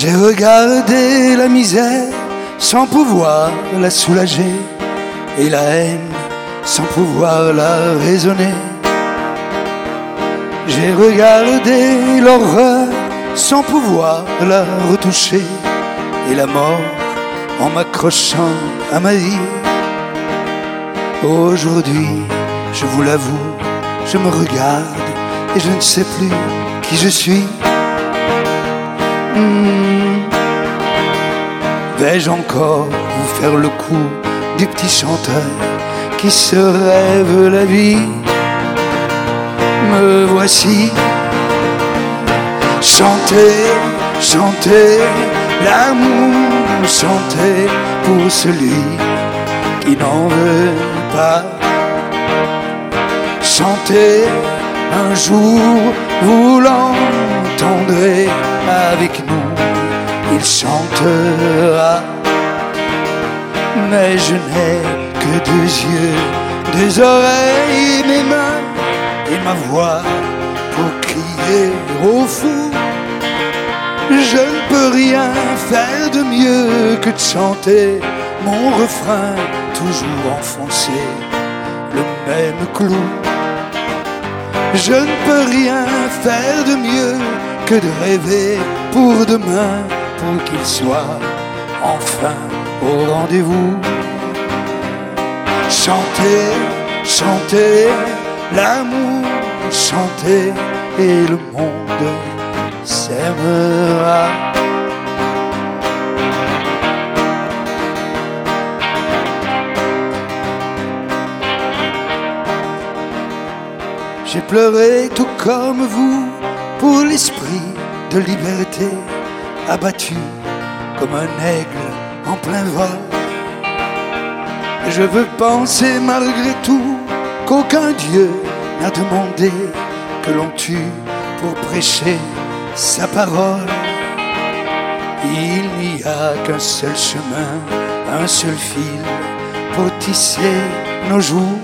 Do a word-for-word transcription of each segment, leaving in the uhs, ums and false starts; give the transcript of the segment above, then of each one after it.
J'ai regardé la misère sans pouvoir la soulager, et la haine sans pouvoir la raisonner. J'ai regardé l'horreur sans pouvoir la retoucher, et la mort en m'accrochant à ma vie. Aujourd'hui, je vous l'avoue, je me regarde et je ne sais plus qui je suis. Mmh. Vais-je encore vous faire le coup du petit chanteur qui se rêve la vie? Me voici, chanter, chanter l'amour, chanter pour celui qui n'en veut pas. Chanter un jour, vous l'entendrez avec nous, il chantera. Mais je n'ai que deux yeux, deux oreilles, mes mains et ma voix pour crier au fou. Je ne peux rien faire de mieux que de chanter mon refrain, toujours enfoncé, le même clou. Je ne peux rien faire de mieux que de rêver pour demain, pour qu'il soit enfin au rendez-vous. Chanter, chanter l'amour, chanter et le monde s'aimera. J'ai pleuré tout comme vous pour l'esprit de liberté, abattu comme un aigle en plein vol. Je veux penser malgré tout qu'aucun Dieu n'a demandé que l'on tue pour prêcher sa parole. Il n'y a qu'un seul chemin, un seul fil pour tisser nos jours.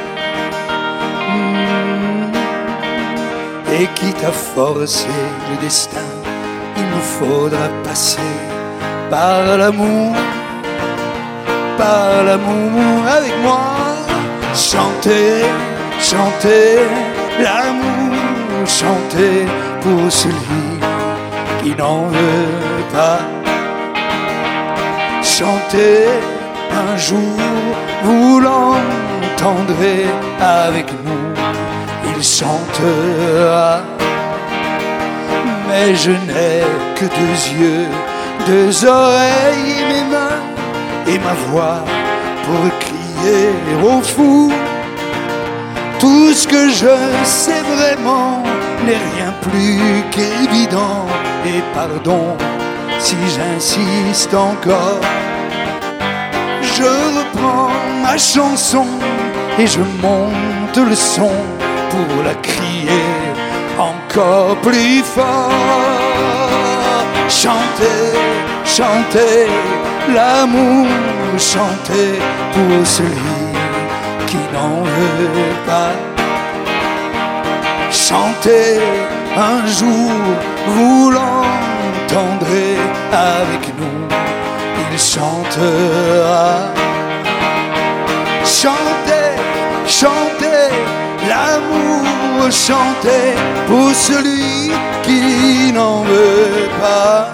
Et quitte à forcer le destin, il nous faudra passer par l'amour, par l'amour avec moi. Chanter, chanter l'amour, chanter pour celui qui n'en veut pas. Chanter un jour, vous l'entendrez avec nous, il chantera. Mais je n'ai que deux yeux, deux oreilles et mes mains et ma voix pour crier au fou. Tout ce que je sais vraiment n'est rien plus qu'évident. Et pardon si j'insiste encore, je reprends ma chanson et je monte le son pour la crier encore plus fort. Chanter, chanter l'amour, chanter pour celui qui n'en veut pas. Chanter un jour, vous l'entendrez avec nous, il chantera. Chanter, chanter l'amour, chanter pour celui qui n'en veut pas.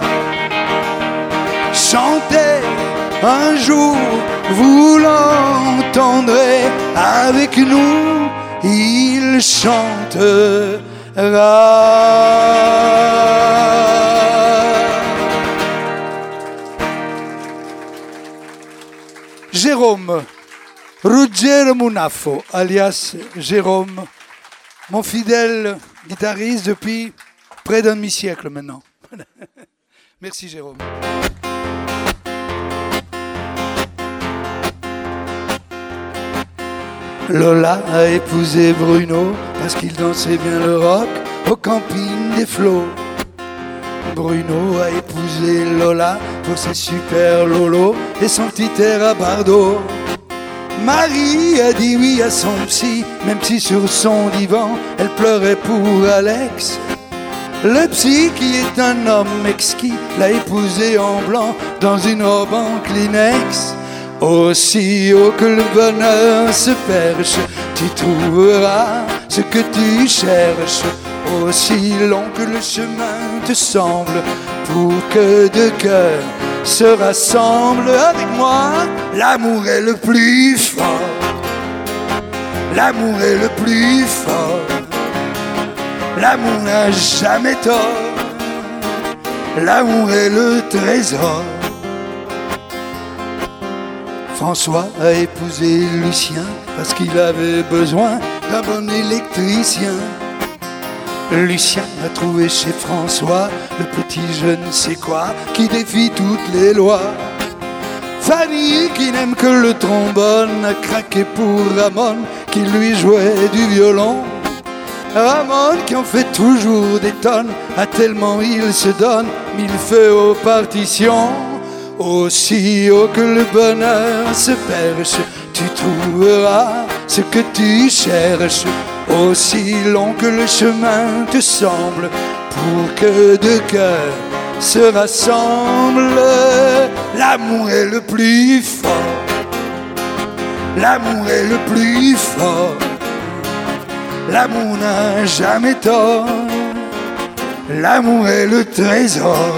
Chanter un jour, vous l'entendrez avec nous, il chantera. Jérôme, Ruggero Munafo, alias Jérôme, mon fidèle guitariste depuis près d'un demi-siècle maintenant. Merci Jérôme. Lola a épousé Bruno parce qu'il dansait bien le rock au camping des flots. Bruno a épousé Lola pour ses super lolos et son petit air à Bardot. Marie a dit oui à son psy, même si sur son divan elle pleurait pour Alex. Le psy qui est un homme exquis l'a épousée en blanc dans une robe en Kleenex. Aussi haut que le bonheur se perche, tu trouveras ce que tu cherches. Aussi long que le chemin te semble, pour que deux cœurs se rassemblent. Avec moi, l'amour est le plus fort. L'amour est le plus fort. L'amour n'a jamais tort. L'amour est le trésor. François a épousé Lucien parce qu'il avait besoin d'un bon électricien. Lucien a trouvé chez François le petit je ne sais quoi qui défie toutes les lois. Fanny qui n'aime que le trombone a craqué pour Ramon qui lui jouait du violon. Ramon qui en fait toujours des tonnes, a tellement il se donne mille feux aux partitions. Aussi haut que le bonheur se perche, tu trouveras ce que tu cherches. Aussi long que le chemin te semble, pour que deux cœurs se rassemblent. L'amour est le plus fort. L'amour est le plus fort. L'amour n'a jamais tort. L'amour est le trésor.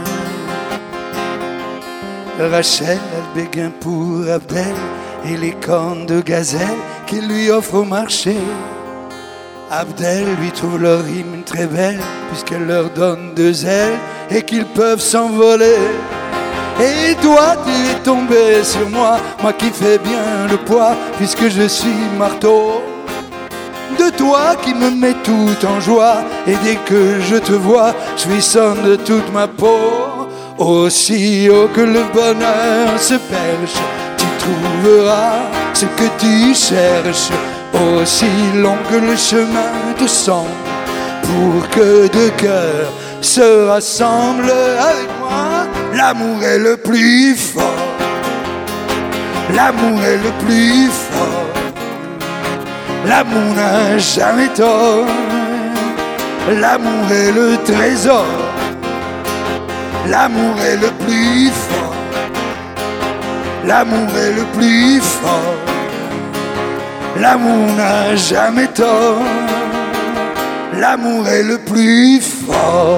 Rachel a le béguin pour Abdel et les cornes de gazelle qu'il lui offre au marché. Abdel lui trouve leur rime très belle puisqu'elle leur donne deux ailes et qu'ils peuvent s'envoler. Et toi tu es tombé sur moi, moi qui fais bien le poids puisque je suis marteau. De toi qui me met tout en joie, et dès que je te vois, je frissonne de toute ma peau. Aussi haut que le bonheur se perche, tu trouveras ce que tu cherches. Aussi long que le chemin te semble, pour que deux cœurs se rassemblent. Avec moi, l'amour est le plus fort. L'amour est le plus fort. L'amour n'a jamais tort. L'amour est le trésor. L'amour est le plus fort. L'amour est le plus fort. L'amour n'a jamais tort. L'amour est le plus fort.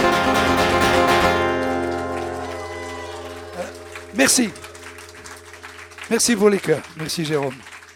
Euh, merci. Merci pour les cœurs. Merci Jérôme.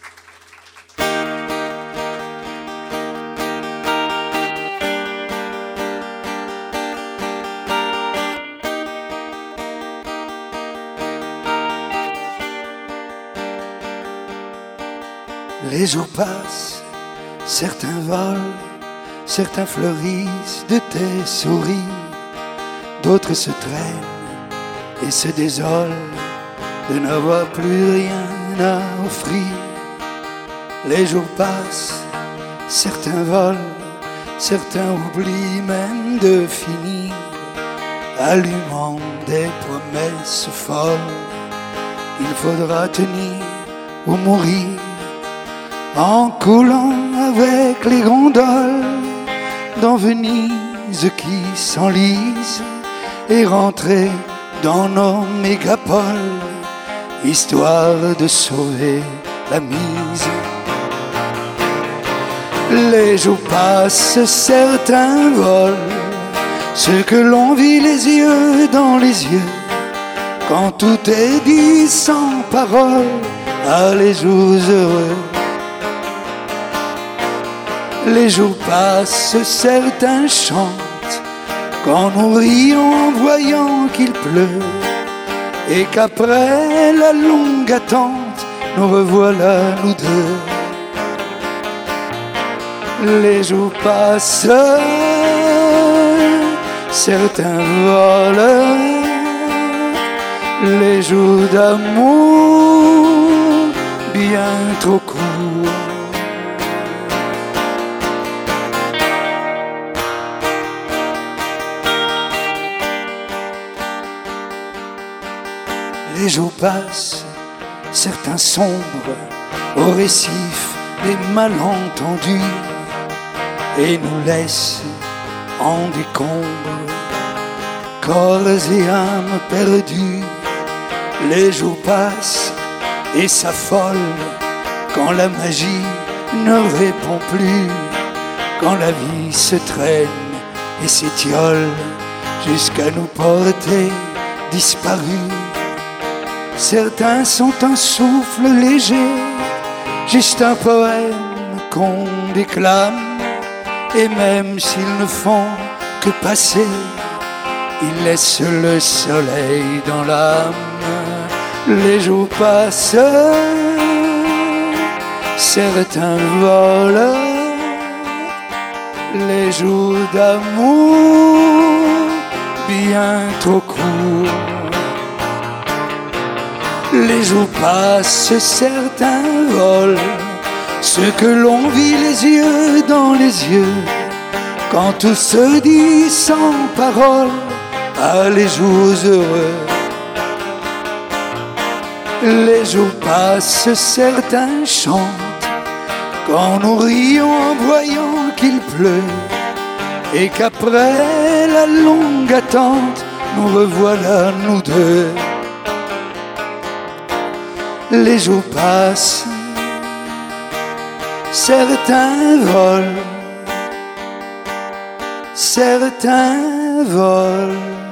Les jours passent, certains volent, certains fleurissent de tes souris, d'autres se traînent et se désolent de n'avoir plus rien à offrir. Les jours passent, certains volent, certains oublient même de finir, allumant des promesses folles. Il faudra tenir ou mourir, en coulant avec les gondoles dans Venise qui s'enlisent et rentrer dans nos mégapoles, histoire de sauver la mise. Les jours passent, certains volent, ce que l'on vit les yeux dans les yeux, quand tout est dit sans parole, à les jours heureux. Les jours passent, certains chantent, quand nous rions en voyant qu'il pleut, et qu'après la longue attente, nous revoilà nous deux. Les jours passent, certains volent, les jours d'amour bien trop courts. Les jours passent, certains sombrent au récif des malentendus et nous laissent en décombres, corps et âmes perdus. Les jours passent et s'affolent quand la magie ne répond plus, quand la vie se traîne et s'étiole jusqu'à nous porter disparus. Certains sont un souffle léger, juste un poème qu'on déclame, et même s'ils ne font que passer, ils laissent le soleil dans l'âme. Les jours passent, certains volent, les jours d'amour bien trop courts. Les jours passent, certains volent, ce que l'on vit les yeux dans les yeux, quand tout se dit sans parole. Ah, les jours heureux. Les jours passent, certains chantent, quand nous rions en voyant qu'il pleut, et qu'après la longue attente, nous revoilà nous deux. Les jours passent, certains volent, certains volent.